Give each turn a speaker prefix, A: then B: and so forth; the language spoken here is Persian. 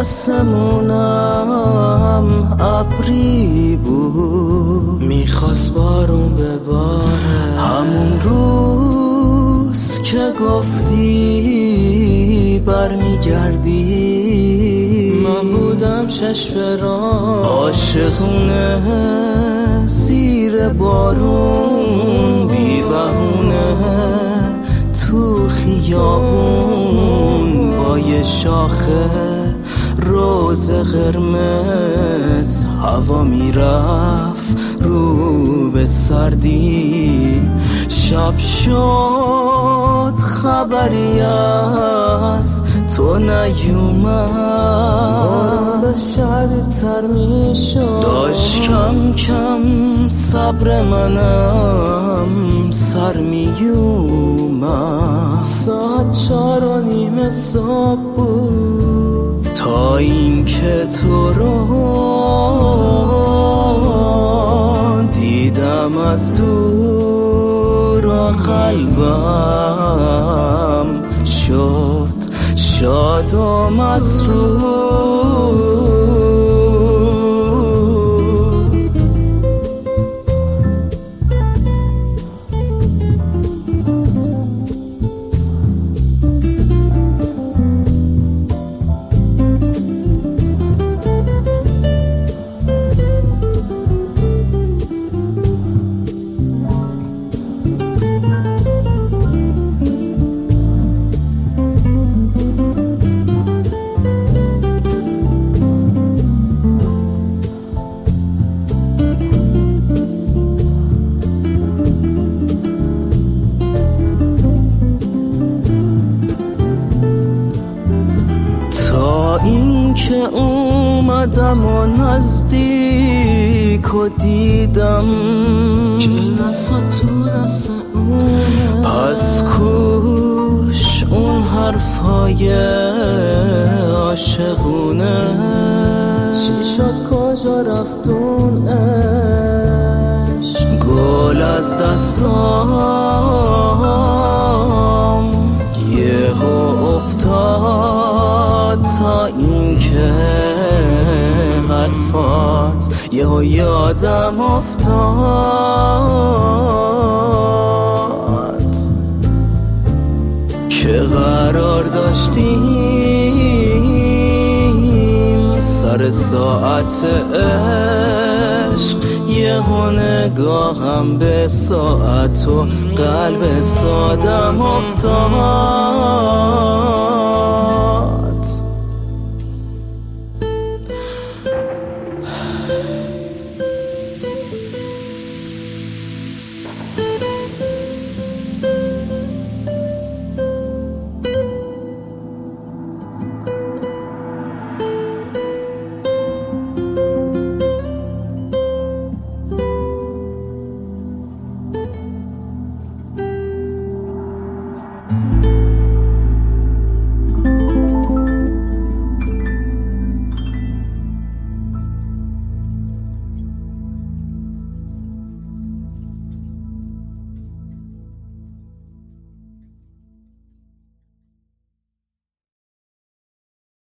A: آسمونم ابری بود، میخواست بارون بباره. همون روز که گفتی برمیگردی، من بودم چشم عاشقونه زیر بارون، بی بهونه تو خیابون با یه شاخه روز قرمز. هوا میرفت رو به سردی، شب شد خبری از تو نیومد. بارون به شدیدتر میشد، داشت کم کم صبر منم سر میومد. ساعت 4:30 صبح بود تا این که تو رو دیدم از دور و قلبم شد شاد و مسرور. این که اومدم و نزدیک و دیدم که نسا تو دست اون، پس کوش اون حرفای عاشقونه. چی شد کجا رفت اون عشق؟ گل از دستام یهو افتاد تا این که حرفات یهو یادم افتاد که قرار داشتیم سر ساعت عشق. یهو نگاهم به ساعت و قلب سادم افتاد.